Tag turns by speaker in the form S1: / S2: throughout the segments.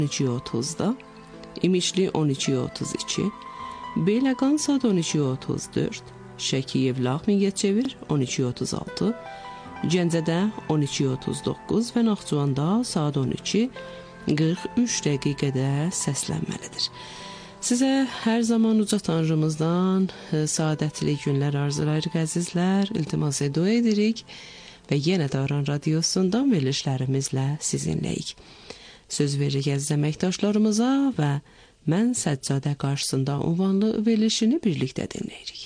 S1: 13-30'da, İmişli 12-32, Beyləqan saat 12-34, Şəkiyev-Lax Mingəçevir 12-36, Gəncədə 12-39 və Naxçıvanda saat 12:43 dəqiqədə səslənməlidir. Sizə hər zaman Uca Tanrımızdan saadətli günlər arzulayırıq əzizlər, iltimas edirik və yenə də Aran Radiosundan verilişlərimizlə sizinləyik. Söz veririk əziz əməkdaşlarımıza və Mən Səccadə qarşısında ünvanlı verilişini birlikdə dinləyirik.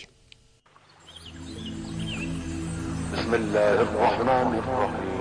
S2: Bismillahirrahmanirrahim.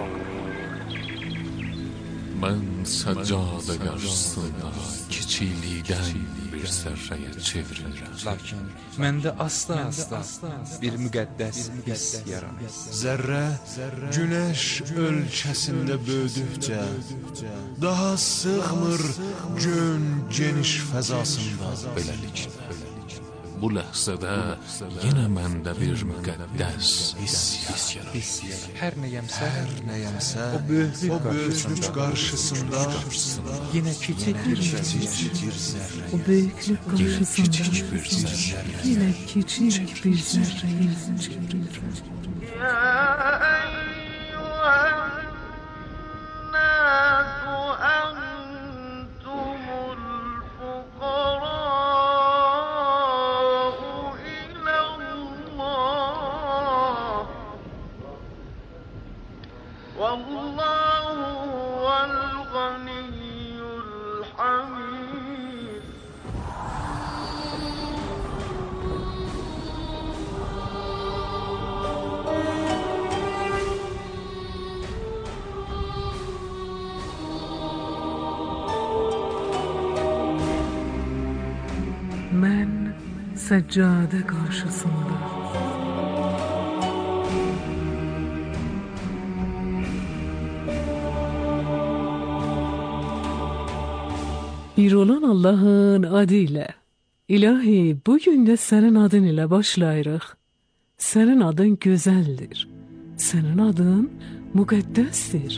S3: Mən Səccadə qarşısında kiçiklikdən bir zərrəyə çevrilirəm.
S4: Lakin məndə asta-asta bir müqəddəs hiss yaranır.
S5: Zərrə günəş ölkəsində böyüdükcə daha sığmır gün geniş fəzasında.
S3: Beləliklə, bu ləhzədə yenə məndə bir müqəddəs hiss yaranır.
S4: Hər nəyəmsə,
S5: O böyüklük qarşısında
S4: yenə kiçik bir zərrə.
S6: O büyüklük karşısında yine küçük bir zerreyi çevrilir. Ben seccade karşısında bir olan Allah'ın adıyla, İlahi bugün de senin adın ile başlayırıq. Senin adın güzeldir. Senin adın mukaddestir.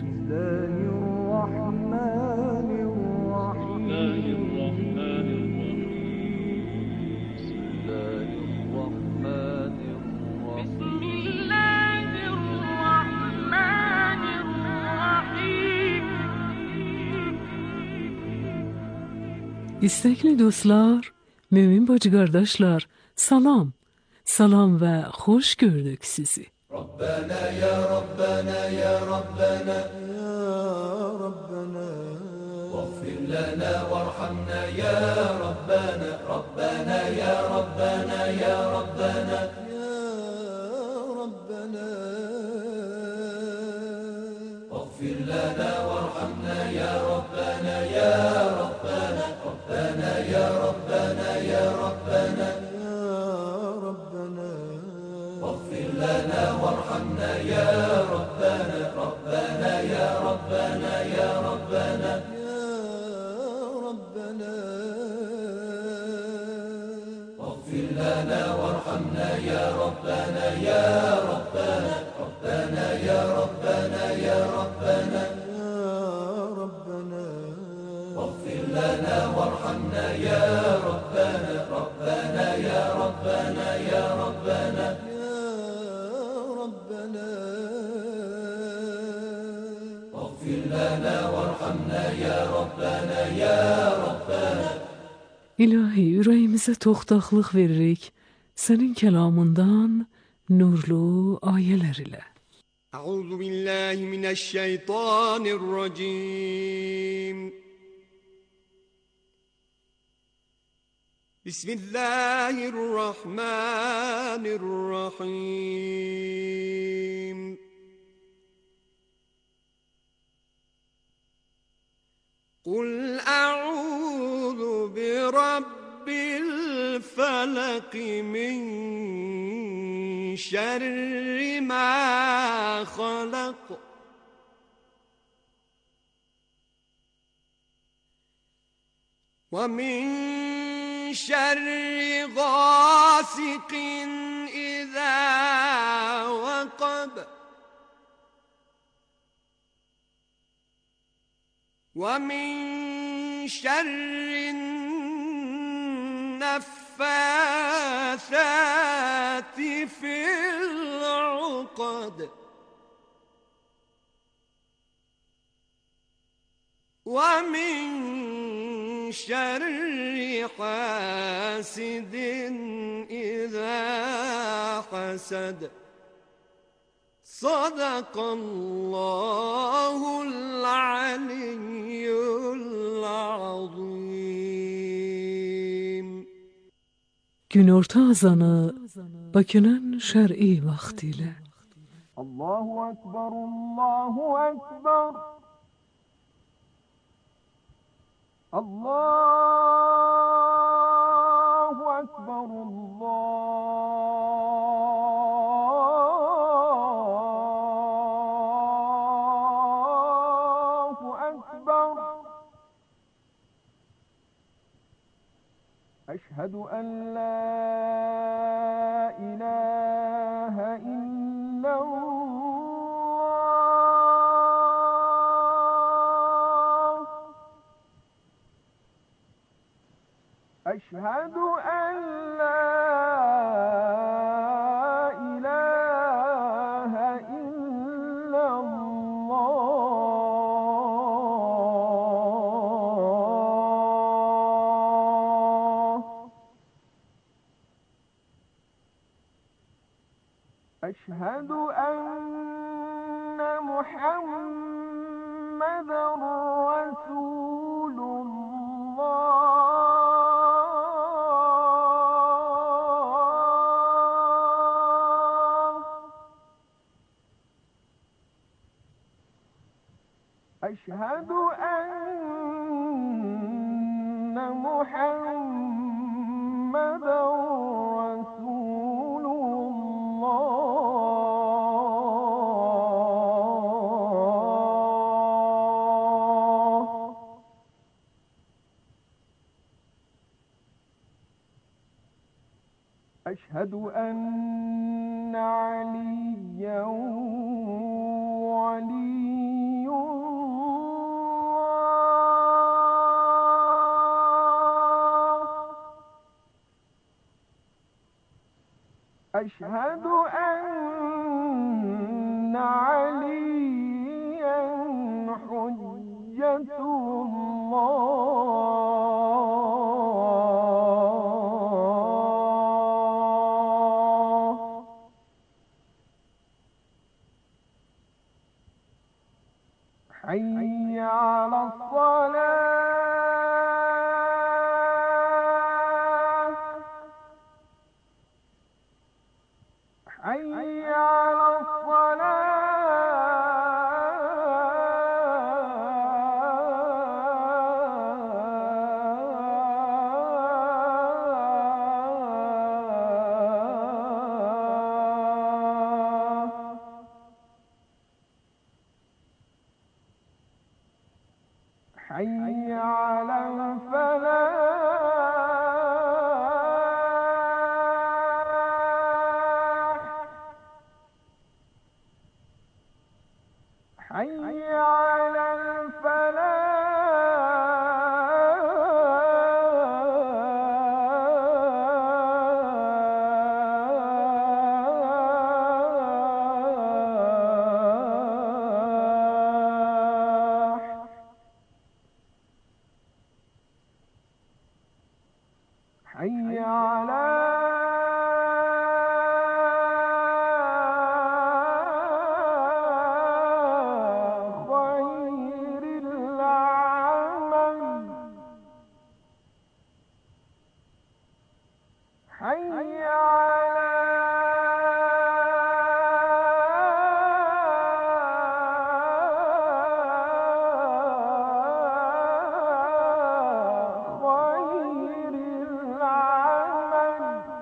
S6: İstekli dostlar, mümin bacı kardeşler, salam. Salam ve hoş gördük sizi.
S7: Rabbena ya Rabbena ya Rabbena ya Rabbena Vaghfir lana varhamna ya Rabbena Rabbena ya Rabbena ya Rabbena ya Rabbena Vaghfir lana varhamna ya Rabbena ya Rabbena Rabbena ya Rabbena ya Rabbena واغفر لنا وارحمنا يا ربنا ربنا يا ربنا يا ربنا يا ربنا واغفر لنا وارحمنا يا ربنا يا ربنا ربنا يا ربنا يا ربنا يا ربنا واغفر لنا وارحمنا يا ربنا ربنا يا ربنا يا ربنا
S6: İlahi yüreğimize toxtaqlıq veririk senin kelamından nurlu ayeler ile.
S8: Euzu billahi mineşşeytanirracim. Bismillahirrahmanirrahim. Kul a'udhu bi rabbil felak min şerri ma halak ve min şerri gasikin iza vaqab ومن شر النفاثات في العقد ومن شر حاسد إذا حسد. صدق الله العلي العظيم.
S6: Günorta azanı Bakı'nın şer'i vaktiyle.
S8: Allahu Ekber, Allahu Ekber. Allahu Ekber, Allahu Ekber. Eşhedü en la ilahe illallah. Eşhedü en la ilahe illallah. Eşhedü enne Muhammeden Resulullah. Eşhedü enne Muhammeden Resulullah. Eşhedü enne Aliyen Veliyyullah. Eşhedü enne Aliyen Hüccetullah. Hayy ala's-salah. Hayy ala's-salah. حي على الفلاح. حي على الفلاح. حي على خير العمل. حي على خير العمل.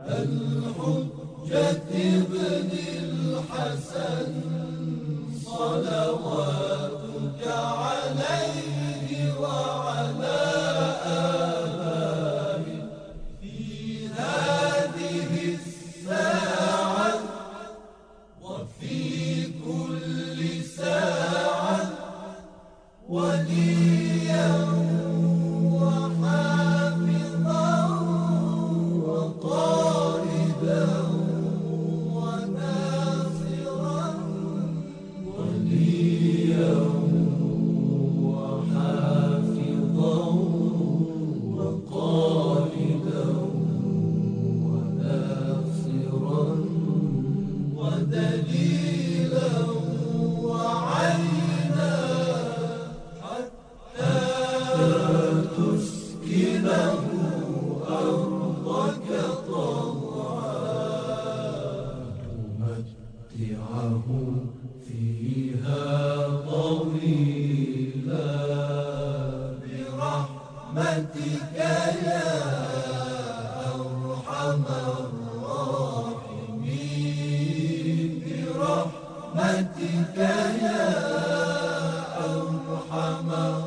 S7: الحجة ابن الحسن صلواتك عليه وعلى آله في هذه الساعة وفي كل ساعة وليا وحافظا وقائدا وناصرا وليا وحافظا وقائدا وناصرا ودليلا وعينا حتى تسكنه أرضك طوعا تمتعه فيها طويلا برحمتك يا أرحم الراحمين برحمتك يا أرحم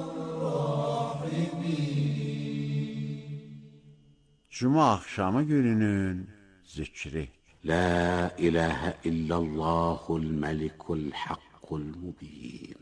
S7: الراحمين.
S2: Cuma akşamı gününün zikri.
S9: لا إله إلا الله الملك الحق المبين.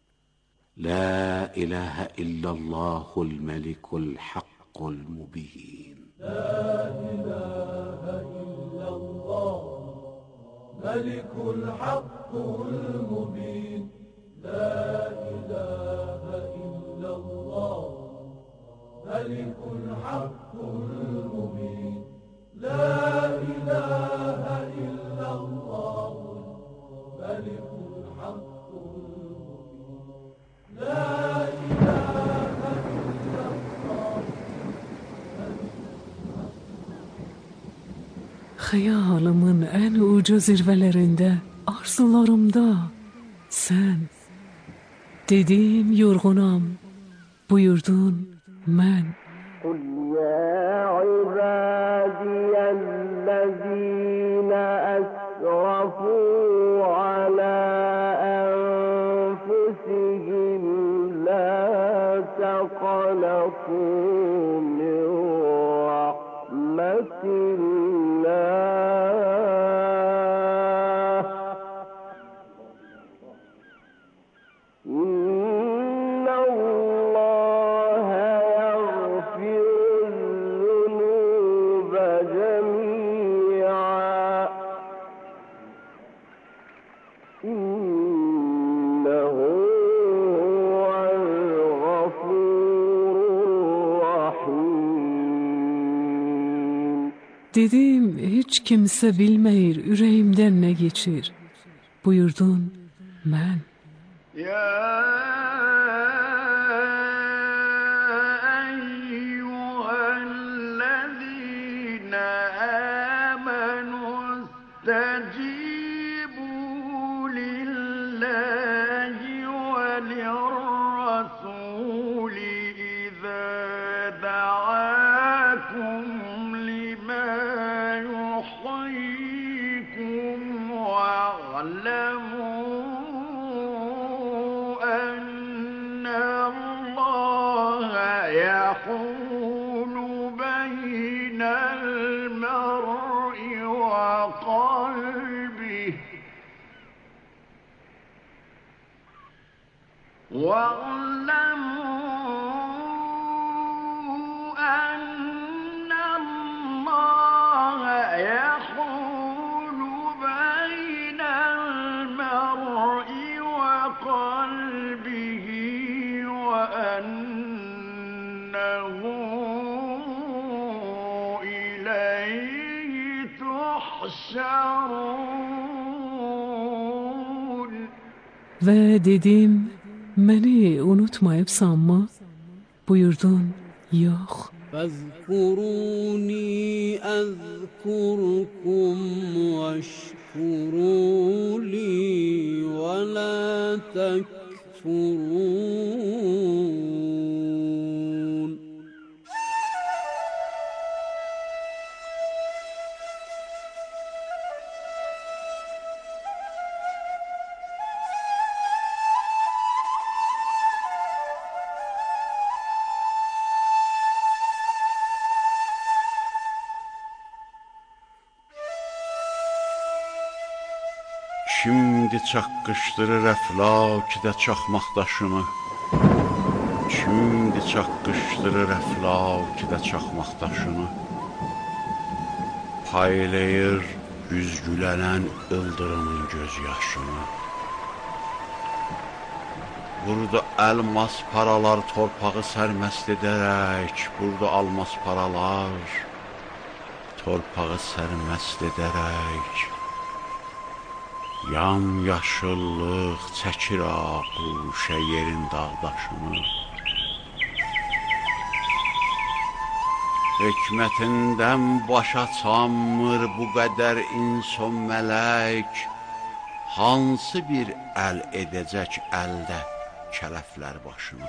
S9: لا إله إلا الله الملك الحق المبين.
S7: لا إله إلا الله ملك الحق المبين. لا إله إلا الله ملك الحق المبين. لا إله إلا الله ملك الحق المبين. لا إله إلا الله.
S6: Xəyalımın ən uca zirvələrində, arzularımda sən. Dedim yorğunam, buyurdun mən.
S8: قل يا عبادي الذين أسرفوا على أنفسهم لا تقنطوا من رحمة الله إن الله يغفر الذنوب جميعا إنه هو الغفور الرحيم.
S6: Dedim heç kimsə bilməyir ürəyimdən nə keçir. Buyurdun mən.
S5: يا أيها الذين آمنوا استجيبوا لله وللرسول إذا دعاكم لما يحييكم واعلموا أن الله يحول بين المرء وقلبه واعلموا أن الله يحول بين المرء وقلبه وأنه إليه تحشرون.
S6: Və dedim, məni unutmayıbsanmı? Buyurdun, yox.
S10: فاذكروني أذكركم واشكروا لي ولا تكفرون.
S2: Kimdi çaqqışdırır əflakidə çaxmaqdaşını? Kimdi çaqqışdırır əflakidə çaxmaqdaşını? Paylayır güzgülənən ıldırımın göz yaşını. Burada elmas paralar torpağı sərməst edərək, burada almas paralar torpağı sərməst edərək, yam yaşıllıq çəkir ağuşə yerin dağdaşını. Hikmətindən başa çanmır bu qədər insan mələk, hansı bir əl edəcək əldə kələflər başını.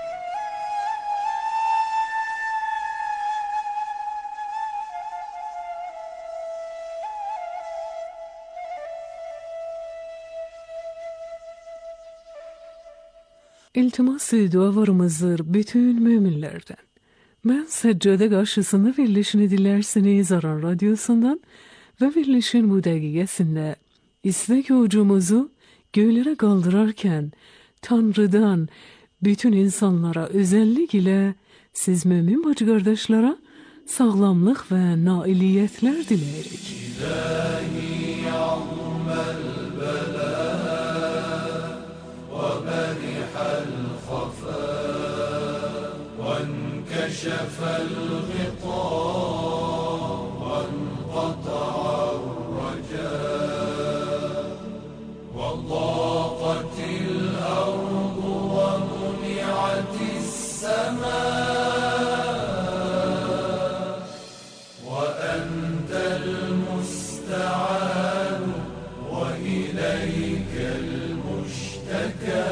S6: İltimas-ı dualarımızdır bütün müminlerden. Ben seccade karşısında birleşini dilersiniz Aran Radyosu'ndan ve birleşin bu dəqiqəsində istek ucumuzu göylere kaldırarken Tanrı'dan bütün insanlara özellikle siz mümin bacı kardeşlere sağlamlık ve nailiyetler dileyerek.
S7: İlahi ya'mel bela ve berihal khafa ve enkešefel ghita ve enqata'ar raja ve daqatil ardu ve muni'atis sema ve entel musta'an ve ileykel müşteka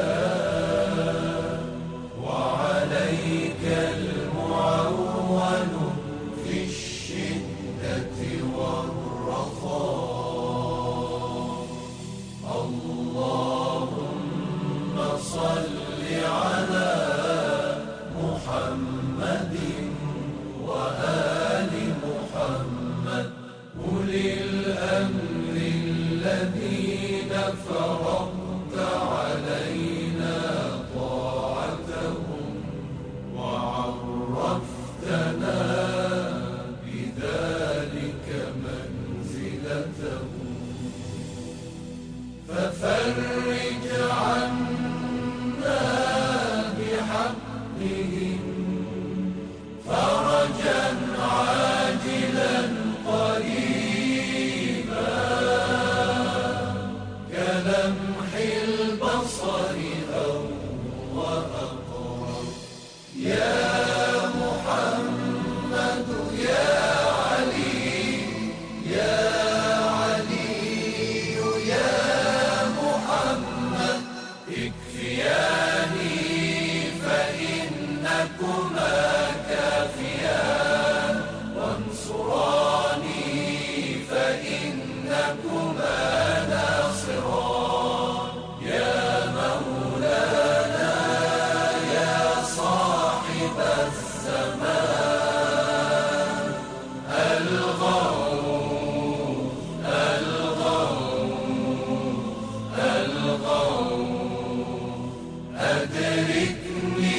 S7: ve aleykel muavvel fi'ş-şiddeti ve'r-raha. Allahümme salli ala Muhammedin ve ali Muhammed ulil emrillezine faradta aleyna ta'atahum ve arraftana bidalike menziletahum ففرج عنا بحقهم فرجا عاجلا قريبا كلمح البصر أو وأقرب يا محمد يا علي يا فإنكما كافيان وانصراني فإنكما ناصران يا مولانا يا صاحب الزمان الغوث الغوث الغوث أدركني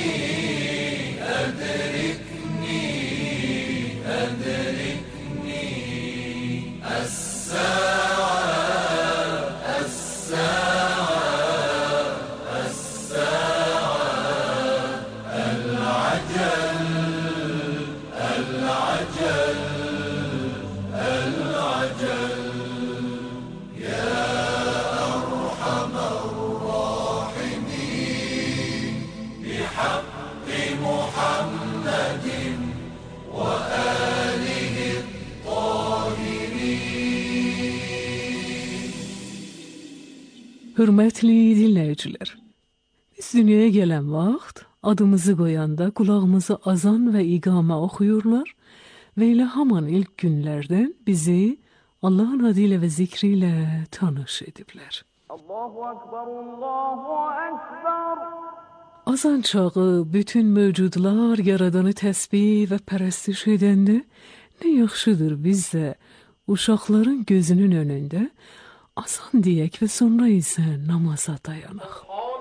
S6: Hürmetli dinleyiciler, biz dünyaya gelen vaxt adımızı koyanda kulağımızı azan ve igame okuyurlar ve ile haman ilk günlerden bizi Allah'ın adıyla ve zikriyle tanış edibler.
S5: Allahu Ekber, Allahu Ekber.
S6: Azan çağı bütün mövcudlar yaradanı təsbih və pərəstiş edəndə nə yaxşıdır biz də uşaqların gözünün önündə azan deyək və sonra isə namaza dayanaq.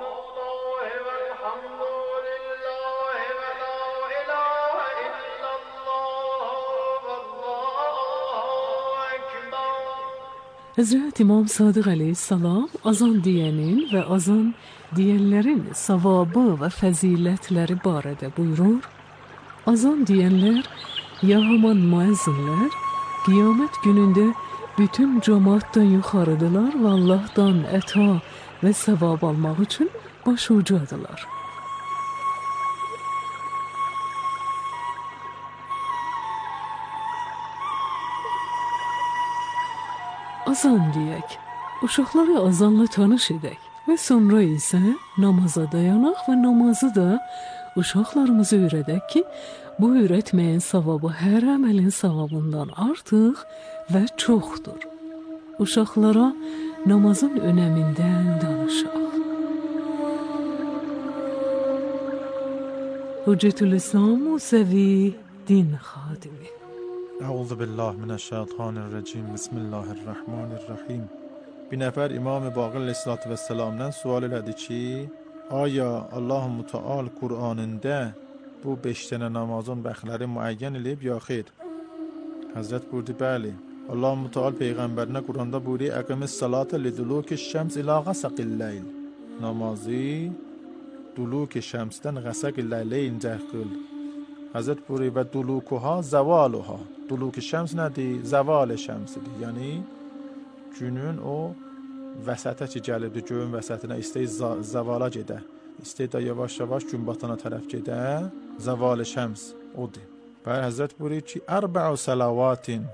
S6: Həzrət İmam Sadiq əleyhissalam azan deyənin və azan deyənlərin savabı və fəzilətləri barədə buyurur. Azan deyənlər, ya haman müəzzinlər, qiyamət günündə bütün cəmaatdan yuxarıdılar və Allahdan əta və savab almaq üçün başucadılar. Azan deyək, uşaqları azanla tanış edək və sonra isə namaza dayanaq və namazı da uşaqlarımıza öyrədək ki, bu öyrətməyin savabı hər əməlin savabından artıq və çoxdur. Uşaqlara namazın önəmindən danışaq. Hüccetülislam Musevi din xadimi.
S11: اعوذ بالله من الشیطان الرجیم بسم الله الرحمن الرحیم. Bir nəfər İmam Baqir Aleyhisselatü Vesselam'dan sual elədi ki, aya Allah Müteal Qur'anında bu 5 dənə namazın vaxtları müəyyən eləyib ya xeyr? Həzrət buyurdu, bəli. Allah Müteal Peyğəmbərinə Qur'anda buyuruyor, əqimis salata liduluki şəms ilə qasaqil leyl. Namazı duluki şəmsdən qasaqil leylə incə qıl. Həzrət buyuruyor və dulukuha zavaluha. Duluki şəms nədir? Zaval şəmsidir. Yəni günün o vəsətə ki gəlibdir, göyün vəsətinə istəyir zavala gedə. İstəyir də yavaş-yavaş gün batana tərəf gedə. Zaval şəms odur. Və Həzrət buyuruyor ki, ərba'u salavatin,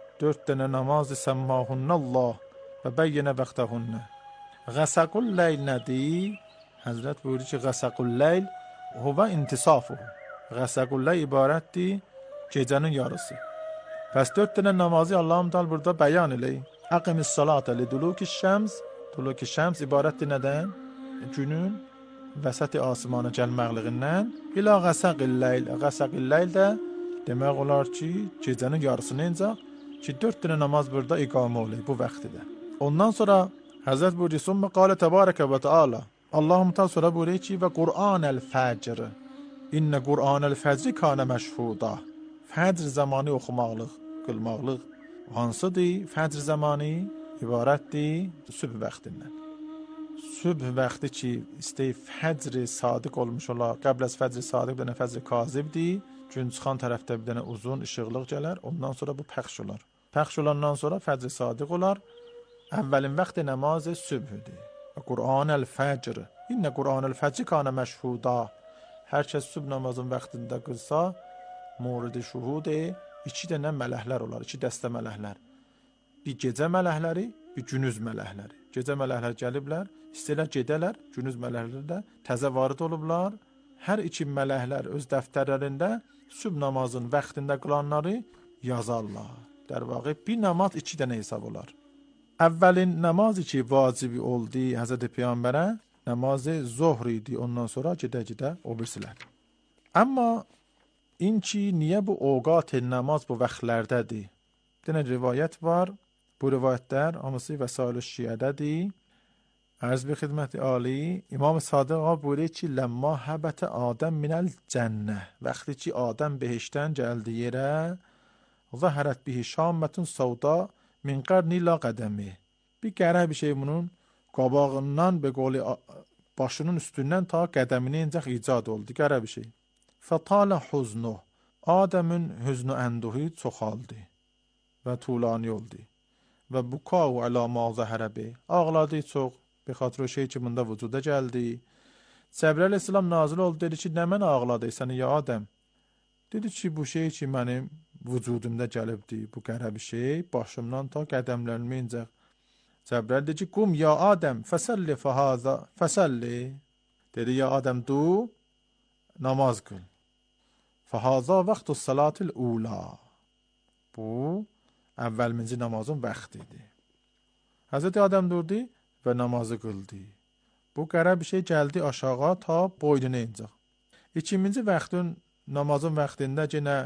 S11: 4 dənə namazı səmmahunnallah və bəyyənə vaxtahunnə. Qasaqul leyl nədir? Həzrət buyuruyor ki, qasaqul leyl huvə intisafuhu. Qasaqul leyl ibarətdir gecənin yarısı. Pəs 4 dənə namazı Allah-u Teala burada bəyan eləyir. Əqimis salata liduluki şəms. Duluki şəms ibarətdir nədən? Günün vəsəti asmana gəlməqliğindən. İlə qasaqil leyl. Qasaqil leyl də demək olar ki, gecənin yarısını incaq ki 4 dənə namaz burada iqamə olunur bu vaxtda. Ondan sonra Həzrət buyuruyor, "Sümme qala tebareke ve teala." Allah-u Teala sonra buyuruyor ki, "Və Qur'anel fəcr. İnne Qur'anel fəcr kana məşhuda." Fəcr zamanı oxumaqlıq, qılmaqlıq hansıdır? Fəcr zamanı ibarətdir sübh vaxtindən. Sübh vaxtı ki, istəyib fəcr sadiq olmuş olar. Qəbl az fəcr sadiq bir dənə fəcr kazibdir. Gün çıxan tərəfdə bir dənə uzun işıqlıq gələr. Ondan sonra bu pəxş olar. Pəxş olandan sonra fəcr sadiq olar. Əvvəlin vaxtı namaz sübhdir. Qur'anel fəcr. İnne Qur'anel fəcr kana məşhuda. Hər kəs sübh namazın vaxtında qılsa, muridi şuhud 2 dənə mələklər olar, 2 dəstə mələklər. Bir gecə mələkləri, bir günüz mələkləri. Gecə mələklər gəliblər, istəyirlər gedələr, günüz mələkləri də təzə varid olublar. Hər 2 mələklər öz dəftərlərində sübh namazın vaxtında qılanları yazarlar. در واقع bir namaz 2 dənə hesab olar. Əvvəlin namazı ki vacibi oldu Həzrət Peyğəmbərə, namazı zohr idi. Ondan sonra gedə-gedə o birisilər. Amma İnki niyə bu ovqat namaz bu vaxtlərdədir? Dənə rivayət var. Bu rivayətlər hamısı vəsail-i şiədədir. Ərz bi xidməti ali, İmam Sadiq buyuruyor ki, ləmma həbətə Adəm minəl cənnə. Vaxtı ki Adəm behişdən gəldi yerə, zəhərət bihi şammətun savda min qarni la qədəmi. Bir qərə bir şey bunun qabağından be qoli başının üstündən ta qədəmini incək icad oldu. Qərə bir şey. Fətala huznu. Adəmin hüznü ənduhi çoxaldı və tulani oldu. Və bukau əla ma zəhərəbi. Ağladı çox. Bir xatır o şey ki bunda vücuda gəldi. Cəbrəil Aleyhisselam nazil oldu. Dedi ki, nə mən ağladı səni ya Adəm? Dedi ki, bu şey ki mənim vücudumda gəlibdi. Bu qərəbi şey başımdan ta qədəmlərimə incək. Cəbrəil dedi ki, qum ya Adəm fəsəlli fəhaza fəsəlli. Dedi ya Adəm du namaz qıl. Fəhaza vaxtu salatil ula. Bu əvvəlminci namazın vaxtidir. Həzreti Adəm durdu və namazı qıldı. Bu qərəb bir şey gəldi aşağı ta boynuna incək. İkinci vaxtın namazın vaxtında yenə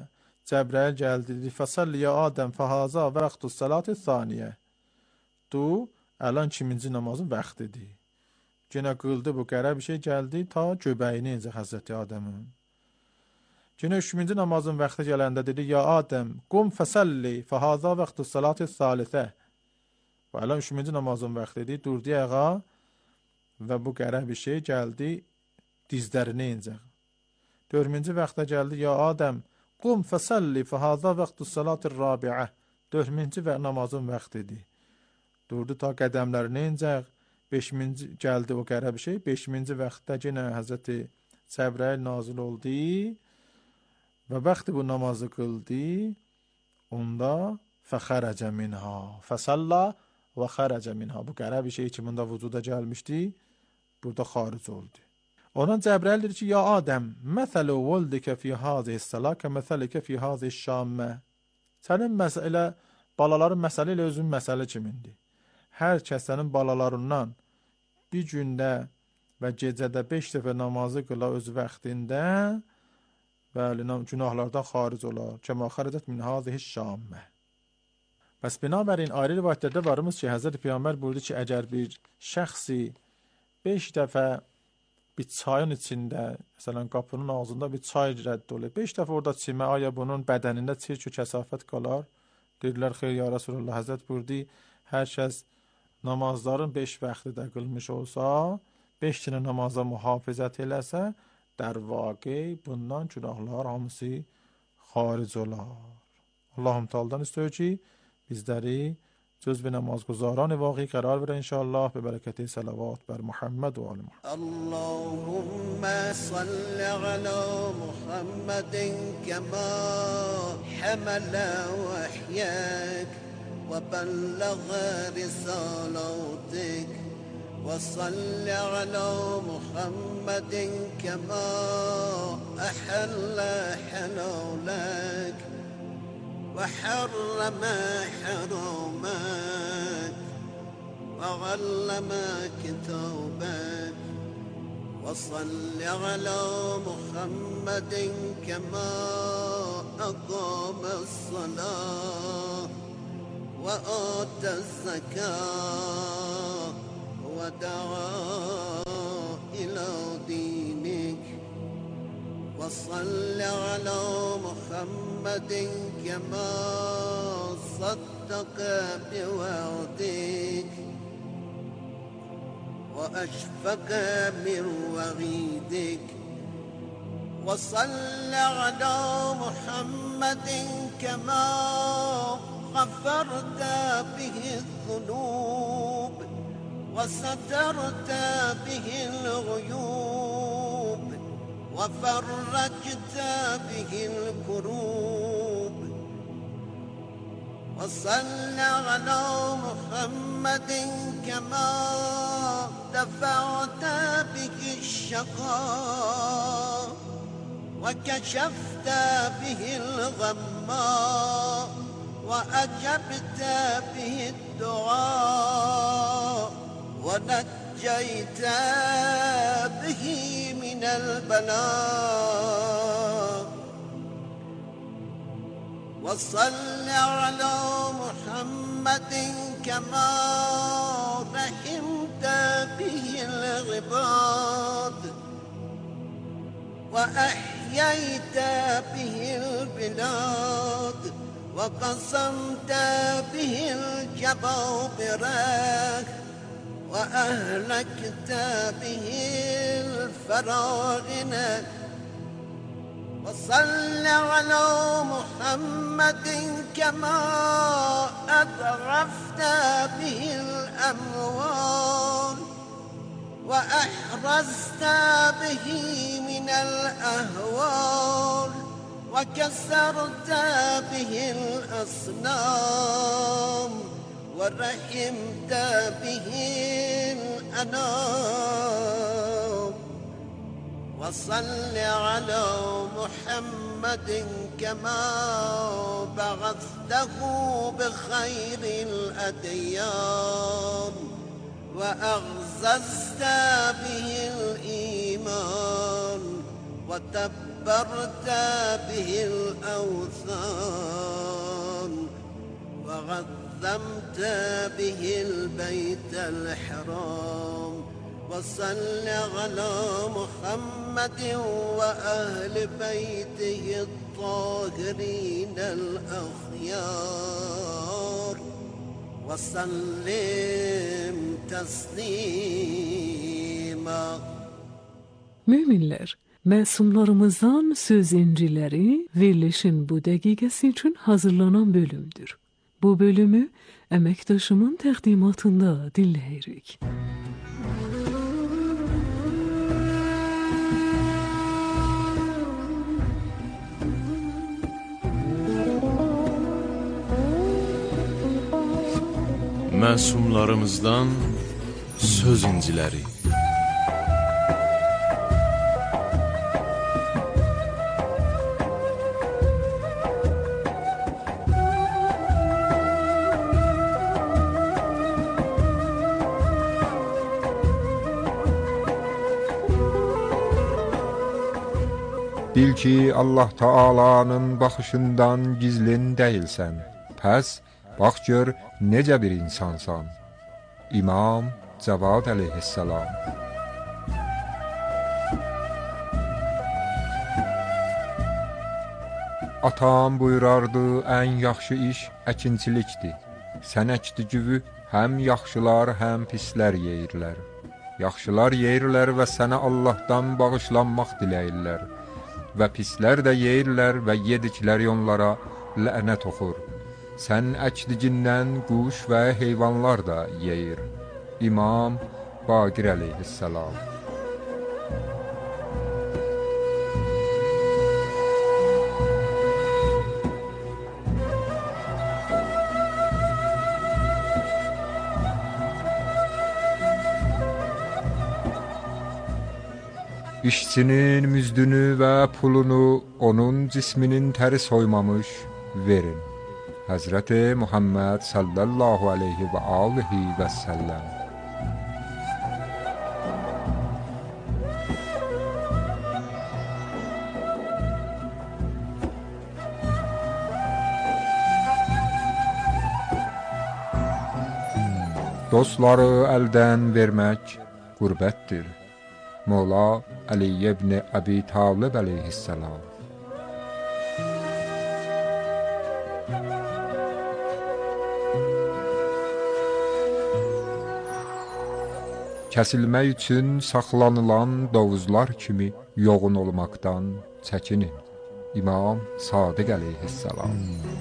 S11: Cəbrəil gəldi. Fəsəlli ya Adəm fəhaza vaxtu salatil saniyə. Du الان kiminci namazın vaxtidir. Yenə qıldı bu qərə bir şey gəldi ta göbəyini incə Həzrəti Adəmin. Yenə 3-cü namazın vaxtı gələndə dedi: "Ya Adəm, qum fəsalli, fəhazə vaxtu salati salisə." Və الان 3-cü namazın vaxtidir. Durdu ayağa və bu qərə bir şey gəldi dizlərini incə. 4-cü vaxtda gəldi: "Ya Adəm, qum fəsalli, fəhazə vaxtu salati rabi'ə." 4-cü namazın vaxtidir. Durdu ta qədəmlərini incə. 5-ci gəldi o qərə bir şey. 5-ci vaxtda yenə Həzrəti Cəbrayil nazil oldu və vaxtı bu namazı qıldı. Onda fəxərəcə minha, fəsalla və xərəcə minha. Bu qərə bir şey ki, bunda vücuda gəlmişdi, burada xaric oldu. Ondan Cəbrayil dedi ki: "Ya Adəm, məsələ vəldikə fi hazihi sələ kə məsəlikə fi hazihi şammə." Sənin məsələ, balaların məsələ ilə özün məsələ kimindir? Hər kəs sənin balalarından bir gündə və gecədə 5 dəfə namazı qıla öz vaxtində, bəli, günahlardan xaric olar. Kəma xərəcət min hazihi şammə. Bəs binabərin ayrı rivayətlərdə varımız ki, Həzrət Peyğəmbər buyurdu ki, əgər bir şəxsi 5 dəfə bir çayın içində, məsələn qapının ağzında bir çay rədd olur, 5 dəfə orada çimə, aya bunun bədənində çirk və kəsafət qalar? Deyirlər, xeyr ya Rasulullah. Həzrət buyurdu, hər kəs namazların 5 vaxtında qılmış olsa, 5 günə namaza mühafizət eləsə, در واقع bundan günahlar hamısı xaric olar. Allahım Teala'dan istiyor ki bizleri cüzve namazguzarان واقعی قرار بره انشاءالله به برکت صلوات بر محمد و آل محمد.
S10: اللهم صل على محمد كما حمل وحيك وبلغ رسالاتك وصل على محمد كما أحل حلالك وحرم حرامك وعلم كتابك وصل على محمد كما أقام الصلاة وآتى الزكاة ودعا إلى دينك وصل على محمد كما صدق بوعدك وأشفق من وعيدك وصل على محمد كما غفرت به الذنوب وسترت به الغيوب وفرجت به الكروب وصل على محمد كما دفعت به الشقاء وكشفت به الغماء وأجبت به الدعاء ونجيت به من البلاء وصل على محمد كما رحمت به العباد وأحييت به البلاد وقسمت به الجبابرة وأهلكت به الفراعنة وصل على محمد كما أضعفت به الأموال وأحرزت به من الأهوال وكسرت به الأصنام ورحمت به الأنام وصل على محمد كما بعثته بخير الأديان وأعززت به الإيمان وتبرت به الأوثان وغفرت عظمت به البيت الحرام وصل على محمد وأهل بيته الطاهرين الأخيار وسلم تسليما.
S6: Müminler, məsumlarımızdan söz inciləri verilişin bu dəqiqəsi üçün hazırlanan bölümdür. Bu bölümü əməkdaşımın təqdimatında dinləyirik.
S12: Məsumlarımızdan söz inciləri.
S13: Bil ki, Allah Taala'nın baxışından gizlin deyilsən. Pəs, bax gör, necə bir insansan. İmam Cavad əleyhissalam. Atam buyurardı, ən yaxşı iş əkinçilikdir. Sən əkdi-güvü həm yaxşılar, həm pislər yeyirlər. Yaxşılar yeyirlər və sənə Allahdan bağışlanmaq diləyirlər. Və pislər də yeyirlər və yedikləri onlara lənət oxur. Sən əkdicindən quş və heyvanlar da yeyir. İmam Baqir əleyhissalam. İşçinin müzdünü və pulunu onun cisminin təri soymamış verin. Həzrəti Muhammed sallallahu aleyhi və alihi və səlləm. Dostları əldən vermək qürbətdir. Mola Ali ibn Abi Talib əleyhissalam. Kəsilmək üçün saxlanılan dovuzlar kimi yoğun olmaqdan çəkinin. İmam Sadiq əleyhissalam.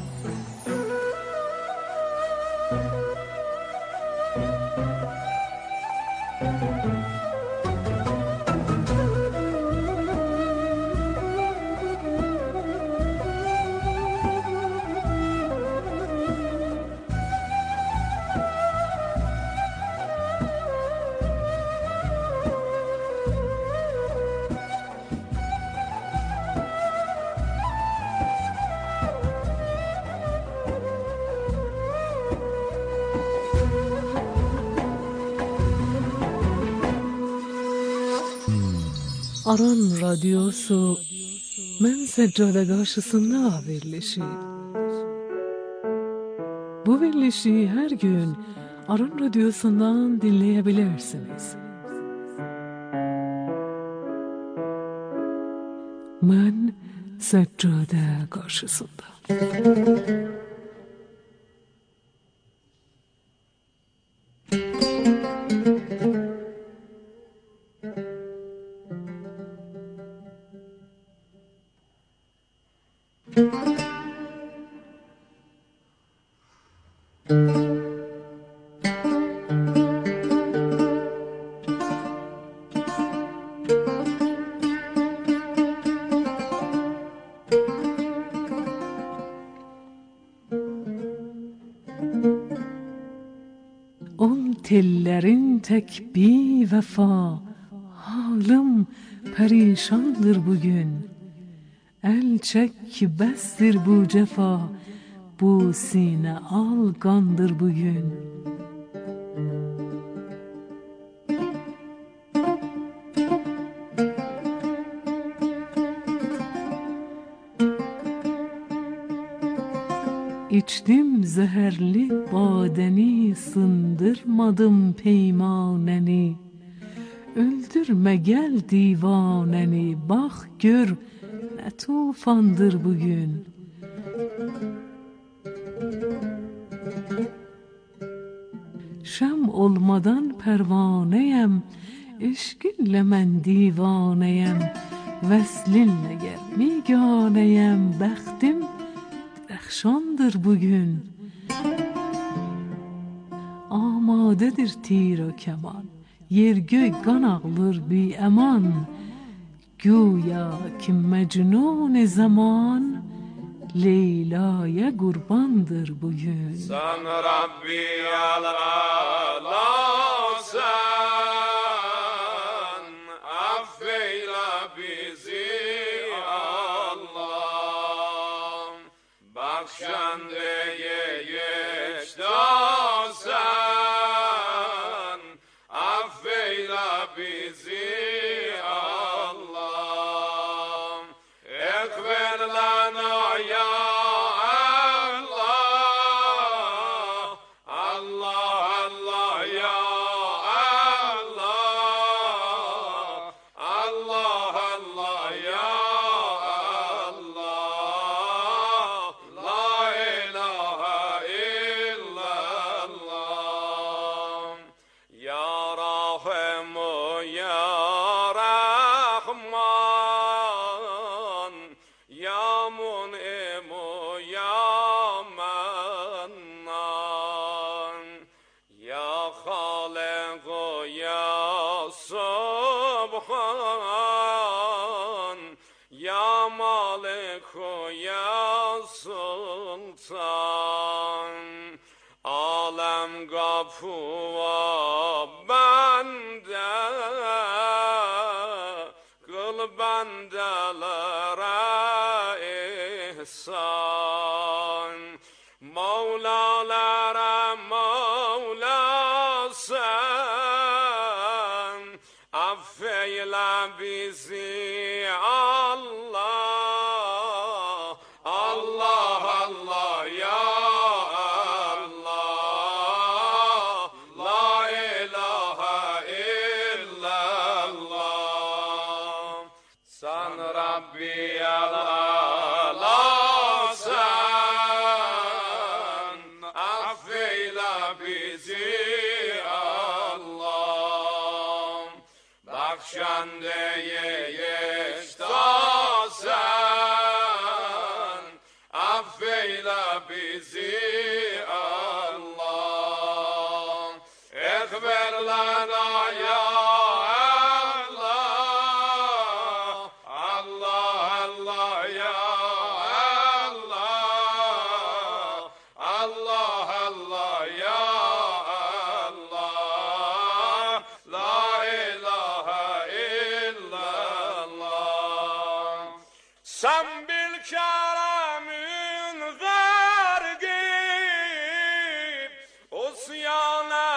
S6: Aran Radyosu Mən Səccada qarşısında verilişi. Bu verilişi hər gün Aran Radyosu'ndan dinleyebilirsiniz. Mən Səccada qarşısında. Tellerin tek bir vefa, halim perişandır bugün. El çek ki bestir bu cefa, bu sine algandır bugün. İçtim içdim zehirli badeni, sındırmadım peymaneni. Öldürme gel divaneni, bak gör ne tufandır bugün. Şam olmadan pervaneyem, eşkinle mən divaneyem. Veslinle gel miganeyem, bəxtim dirəxşandır bugün. Amadedir tir o keman, yer göy qan ağlır bi əman. Güya ki mecnun zaman, Leyla'ya qurbandır bugün.
S7: Sen Rabbi Allah'san, affeyle bizi Allah. Bakşandeye geçtasan, affeyle bizi Allah. Ekber lana ya Alem kapıva bende, kıl bendelere ihsan. Mevlalara Mevla sen, affeyle bizi Allah. Allah Allah ya Bakşandeye geçtasan, affeyle bizi Allah. Ekber lana ya Allah, Allah Allah ya Allah, Allah Allah ya Allah, la ilahe illallah. Sen bil keremin gargib, usyana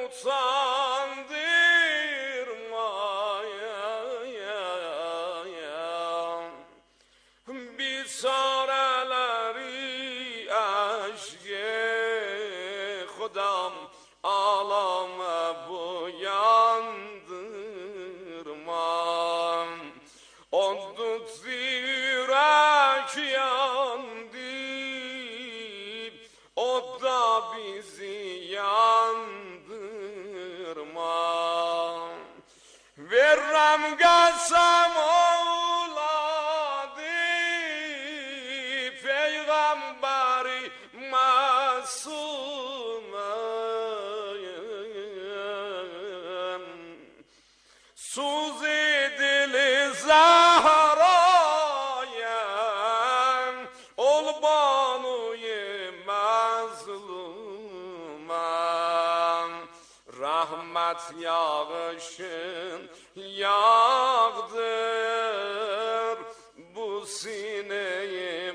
S7: mutandırmaya. Bisareleri aşk-ı Khudam alame buyandırma. Odut zirek yandı, o da bizi yandırma. Verrem qasam oladı, Peygamberi masume. Suz edili Zahra'ya, ol banuye mazluman. Rahmet yağışın yağdır bu sineyi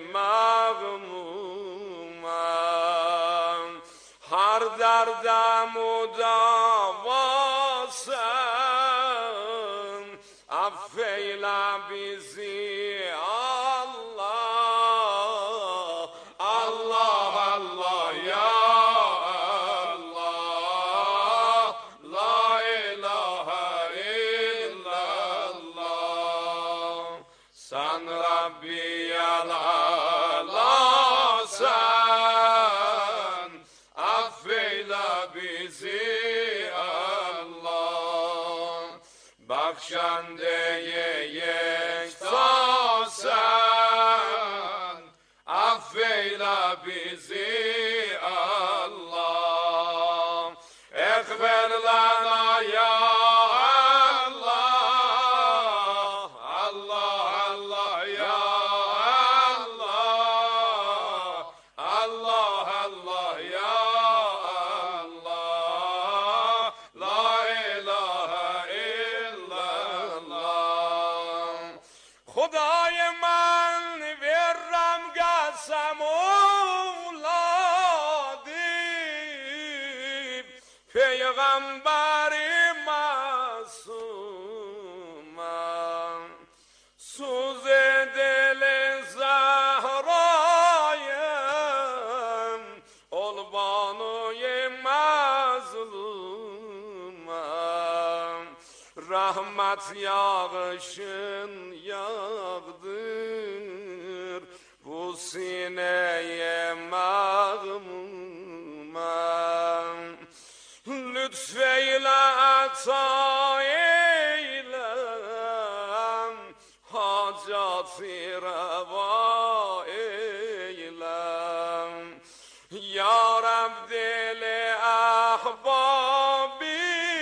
S7: mağmuman. Har derde mudavasen, affeyle bizi Allah. Allah Allah bizi Allah, bخشنده یکتا sen, affeyle bizi Allah, ekber lana ya Allah, Allah Allah ya Allah, Allah Allah ya Allah, la ilahe illallah. Khuday man verram qasam uladim, Peygambari masumam, suz dil zahrayım, ol banuy mazlumam. Rahmet yağışın yağdır bu sineye mağmumam. Lütfeyle ata eyle, hacatı reva eyle. Ya Rab dili ahbabi,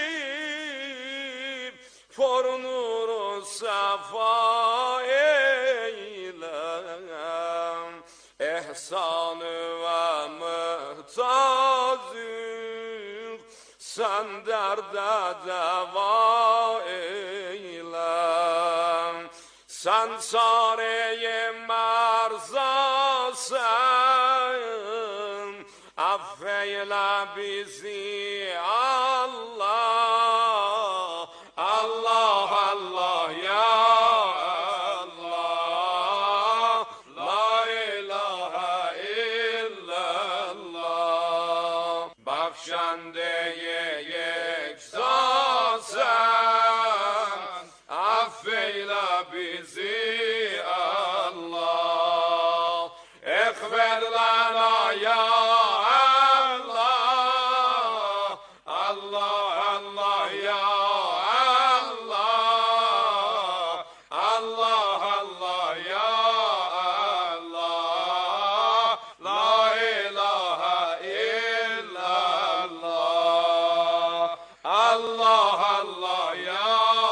S7: for nuru safa eyle. İhsanı ve muhtacım, sen derde deva eyle. Sen çare-i merzasın, affeyle bizi Allah, Allah Allah ya Allah, la ilahe illallah. Bخشنده یکتا sen, affeyle bizi Allah, ekber lana ya Allah, Allah Allah ya Allah, Allah Allah ya Allah, la ilahe illallah, Allah Allah ya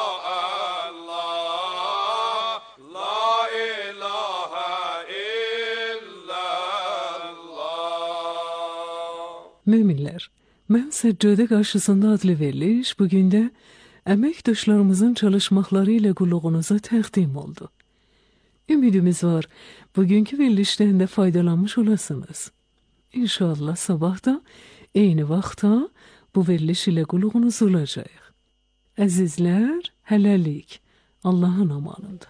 S7: Allah, la ilahe illallah.
S6: Müminlər, Mən Səccədə qarşısında adlı veriliş bugün də əməkdaşlarımızın çalışmaqları ilə qulluğunuza təqdim oldu. Ümidimiz var, bugünkü verilişdən də faydalanmış olasınız. İnşallah sabah da eyni vaxtda bu veriliş ilə qulluğunuz olacaq. Əzizlər, hələlik, Allahın amanında.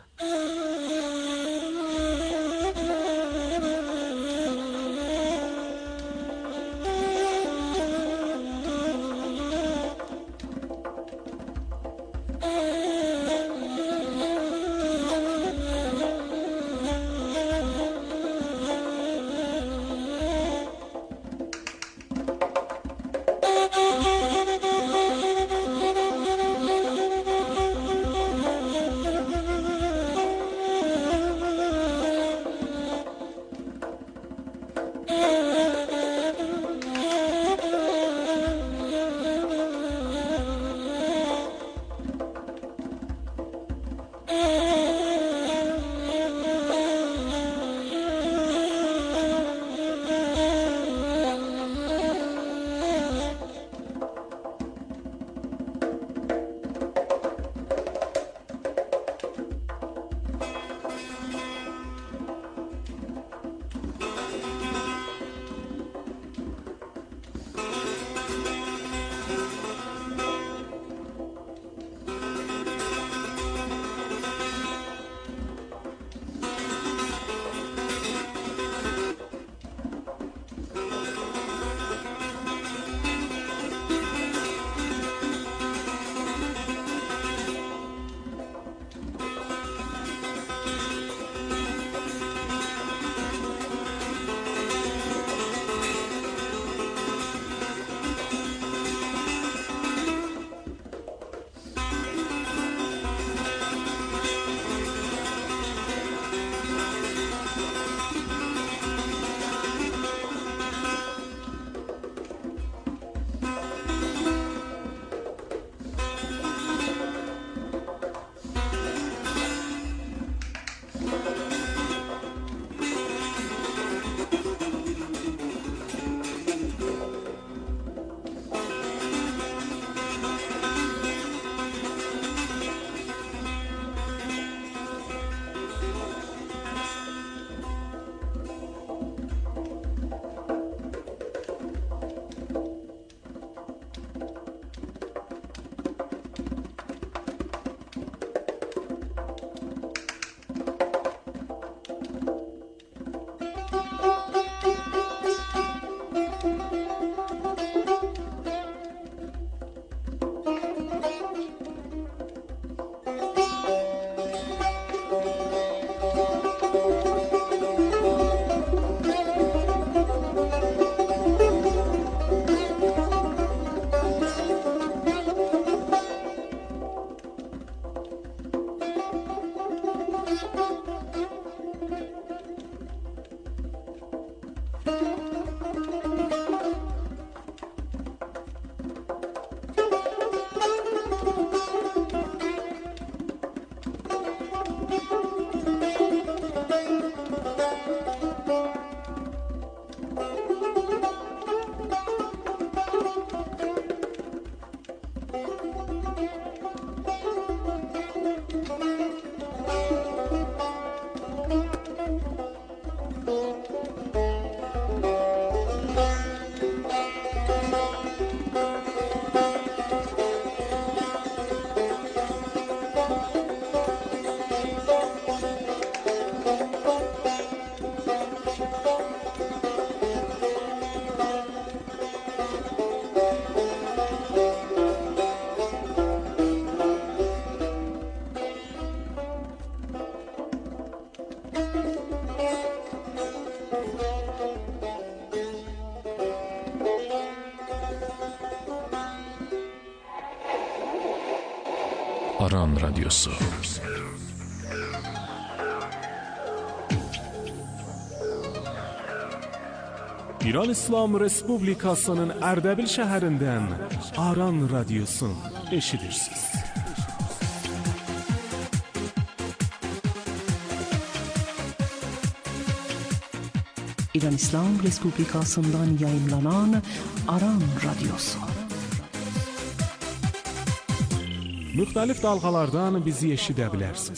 S3: Aran Radyosu.
S14: İran İslam Respublikasının Ərdəbil şəhərindən Aran Radyosun eşidirsiniz.
S15: İran İslam Respublikasından yayınlanan Aran Radyosu.
S14: Müxtəlif dalğalardan bizi eşidə bilərsiniz.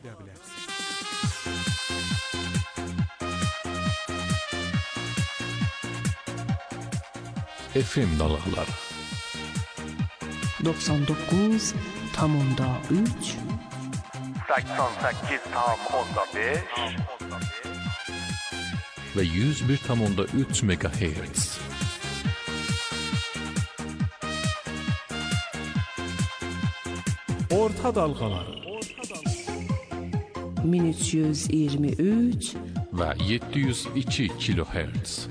S3: FM dalğaları
S15: 99,3
S7: 88,5
S3: ve 101,3 MHz.
S14: Orta dalğaları
S1: 1323
S3: ve 702 kHz.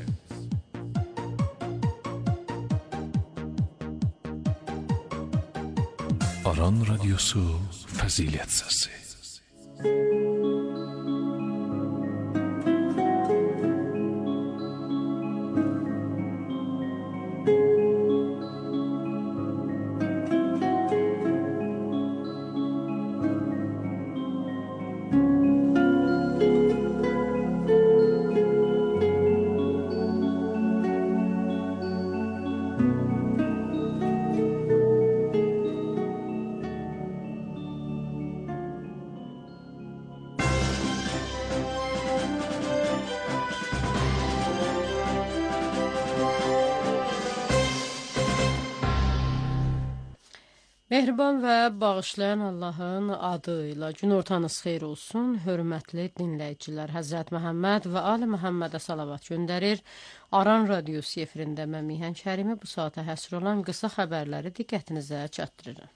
S3: Aran Radyosu Fazilet Sesi.
S16: Mehriban və bağışlayan Allahın adıyla günortanız xeyir olsun, hörmətli dinləyicilər. Həzrət Məhəmməd və Ali Məhəmmədə salavat göndərir. Aran Radyosu efirində mən Mihan Kərimi bu saata həsr olan qısa xəbərləri diqqətinizə çatdırıram.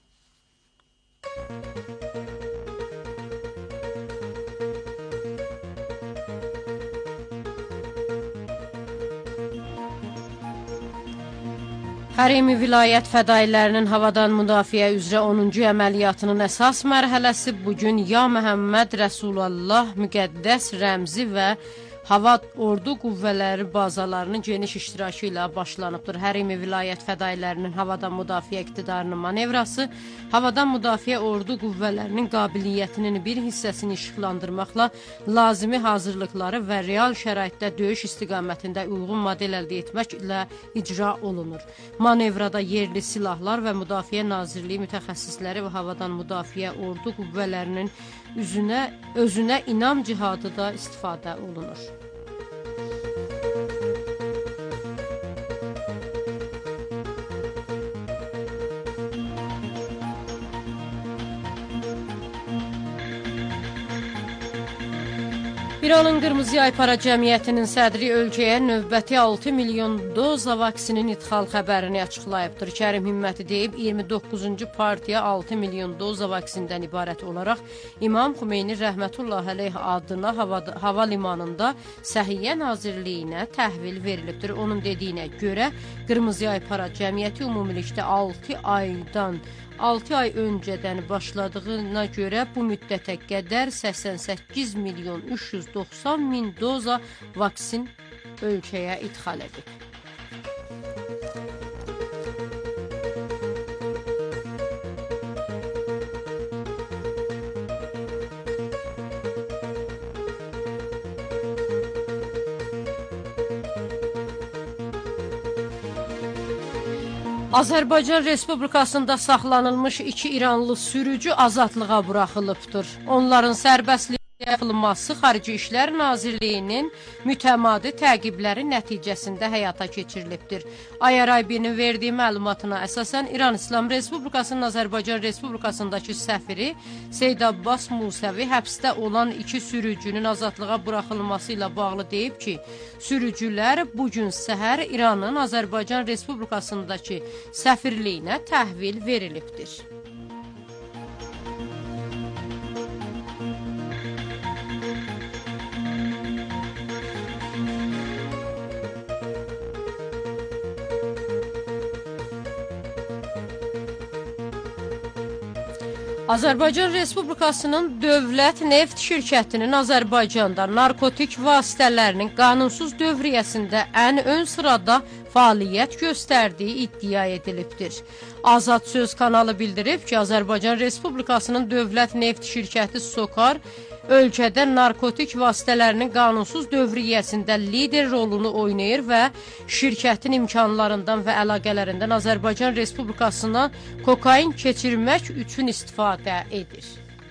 S16: Hərimi vilayət fədailərinin havadan müdafiə üzrə 10-cu əməliyyatının əsas mərhələsi bugün Ya Məhəmməd Rəsulallah müqəddəs rəmzi və hava ordu qüvvələri bazalarının geniş iştirakı ilə başlanıbdır. Hərimi vilayət fədailərinin havadan müdafiə iqtidarının manevrası, havadan müdafiə ordu qüvvələrinin qabiliyyətinin bir hissəsini işıqlandırmaqla lazımi hazırlıqları və real şəraitdə döyüş istiqamətində uyğun model əldə etmək ilə icra olunur. Manevrada yerli silahlar və Müdafiə Nazirliyi mütəxəssisləri və havadan müdafiə ordu qüvvələrinin özünə inam cihadı da istifadə olunur. İranın Qırmızı Yay Para Cəmiyyətinin sədri ölkəyə növbəti 6 milyon doza vaksinin idxal xəbərini açıqlayıbdır. Kərim Himməti deyib, 29-cu partiya 6 milyon doza vaksindən ibarət olaraq İmam Xümeyni Rəhmətullah əleyh adına hava limanında Səhiyyə Nazirliyinə təhvil verilibdir. Onun dediyinə görə Qırmızı Yay Para Cəmiyyəti ümumilikdə 6 ay öncədən başladığına görə bu müddətə qədər 88 milyon 390 min doza vaksin ölkəyə idxal edib. Azərbaycan Respublikasında saxlanılmış 2 İranlı sürücü azadlığa buraxılıbdır. Onların sərbəstliyi yapılması Xarici İşlər Nazirliyinin mütəmadi təqibləri nəticəsində həyata keçirilibdir. IRIB-nin verdiyi məlumatına əsasən İran İslam Respublikasının Azərbaycan Respublikasındakı səfiri Seyd Abbas Musəvi həbsdə olan 2 sürücünün azadlığa buraxılması ilə bağlı deyib ki, sürücülər bugün səhər İranın Azərbaycan Respublikasındakı səfirliyinə təhvil verilibdir. Azərbaycan Respublikasının Dövlət Neft Şirkətinin Azərbaycanda narkotik vasitələrinin qanunsuz dövriyyəsində ən ön sırada fəaliyyət göstərdiyi iddia edilibdir. Azad Söz kanalı bildirib ki, Azərbaycan Respublikasının Dövlət Neft Şirkəti SOKAR ölkədə narkotik vasitələrinin qanunsuz dövriyyəsində lider rolunu oynayır və şirkətin imkanlarından və əlaqələrindən Azərbaycan Respublikasına kokain keçirmək üçün istifadə edir.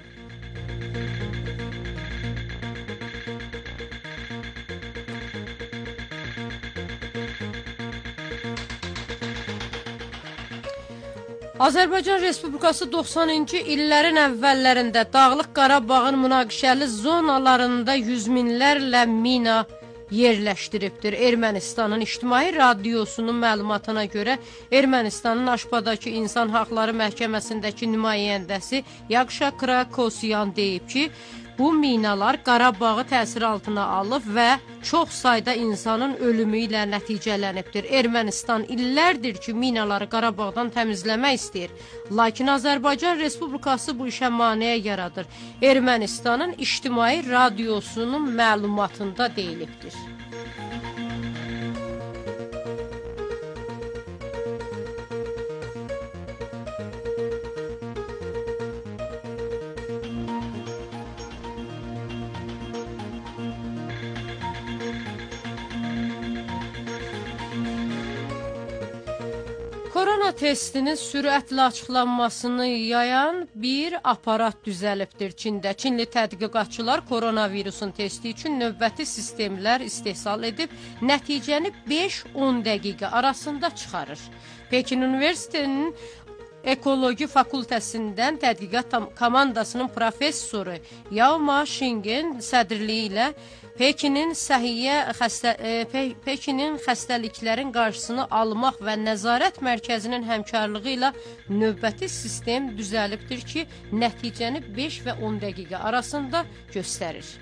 S16: Azərbaycan Respublikası 90-cı illərin əvvəllərində Dağlıq Qarabağın münaqişəli zonalarında yüz minlərlə mina yerləşdiribdir. Ermənistanın İctimai Radiosunun məlumatına görə Ermənistanın Aşpadakı İnsan Haqları Məhkəməsindəki nümayəndəsi Yakşa Krakosyan deyib ki, bu minalar Qarabağı təsir altına alıb və çox sayda insanın ölümü ilə nəticələnibdir. Ermənistan illərdir ki, minaları Qarabağdan təmizləmək istəyir. Lakin Azərbaycan Respublikası bu işə maneə yaradır. Ermənistanın İctimai Radiosunun məlumatında deyilibdir. Korona testinin sürətlə açıqlanmasını yayan bir aparat düzəlibdir Çində. Çinli tədqiqatçılar koronavirusun testi üçün növbəti sistemlər istehsal edib, nəticəni 5-10 dəqiqə arasında çıxarır. Pekin Universitetinin Ekoloji Fakültəsindən tədqiqat komandasının professoru Yao Ma Shingen sədrliyi ilə Pekinin xəstəliklərin qarşısını almaq və nəzarət mərkəzinin həmkarlığı ilə növbəti sistem düzəlibdir ki, nəticəni 5 və 10 dəqiqə arasında göstərir.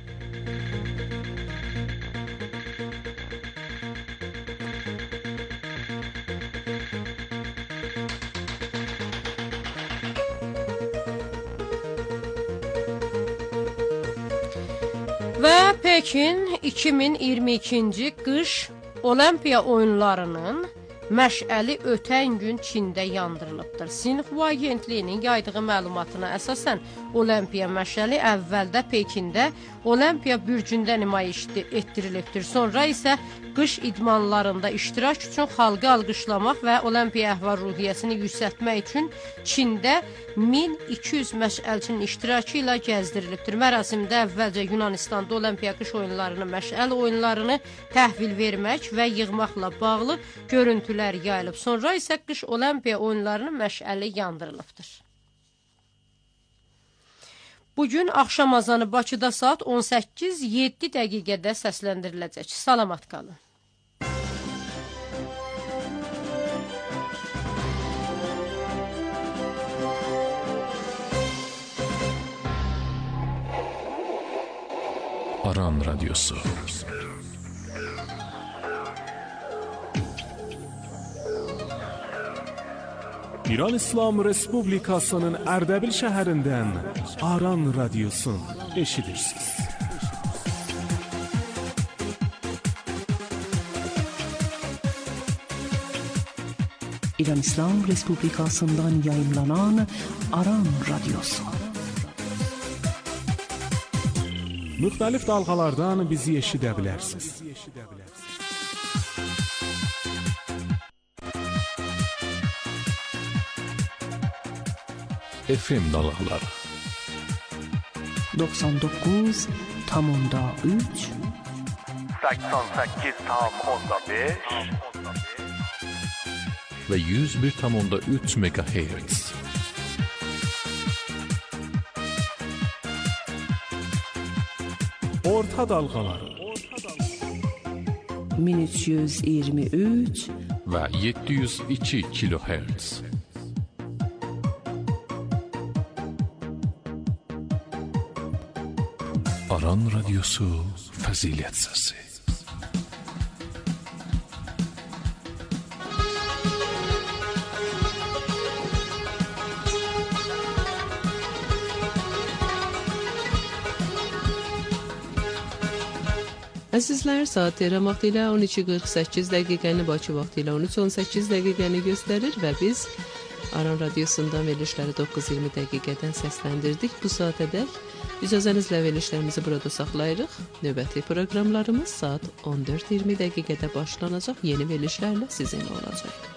S16: Və Pekin 2022-ci qış Olimpiya oyunlarının məşəli ötən gün Çində yandırılıbdır. Sinxua agentliyinin yaydığı məlumatına əsasən Olimpiya məşəli əvvəldə Pekində Olimpiya bürcündə nümayiş etdirilibdir. Sonra isə qış idmanlarında iştirak üçün xalqı alqışlamaq və Olimpiya əhval-ruhiyyəsini yüksəltmək üçün Çində 1200 məşəlçinin iştirakı ilə gəzdirilibdir. Mərasimdə əvvəlcə Yunanistanda Olimpiya qış oyunlarını, məşəl oyunlarını təhvil vermək və yığmaqla bağlı görüntülər yayılıb. Sonra isə qış Olimpiya oyunlarının məşəli yandırılıbdır. Bugün axşam azanı Bakıda saat 18:07 dəqiqədə səsləndiriləcək. Salamat qalın.
S3: Aran Radyosu.
S14: İran İslam Respublikasının Ərdəbil şəhərindən Aran Radyosun eşidirsiniz.
S15: İran İslam Respublikasından yayımlanan Aran Radyosu.
S14: Müxtəlif dalğalardan bizi eşidə bilərsiniz.
S3: FM dalğaları
S15: 99,3
S7: 88,5
S3: və 101,3 MHz.
S14: Orta dalğaları
S1: 1323
S3: və 702 kHz. Aran Radyosu Fəzilət Səsi.
S17: Əzizlər, saat Tehran vaxtı ilə 12:48 dəqiqəni, Bakı vaxtı ilə 13:18 dəqiqəni göstərir və biz Aran Radiosundan verilişləri 9:20 dəqiqədən səsləndirdik. Bu saatədək icazənizlə verilişlərimizi burada saxlayırıq. Növbəti proqramlarımız saat 14:20 dəqiqədə başlanacaq. Yeni verilişlərlə sizinlə olacaq.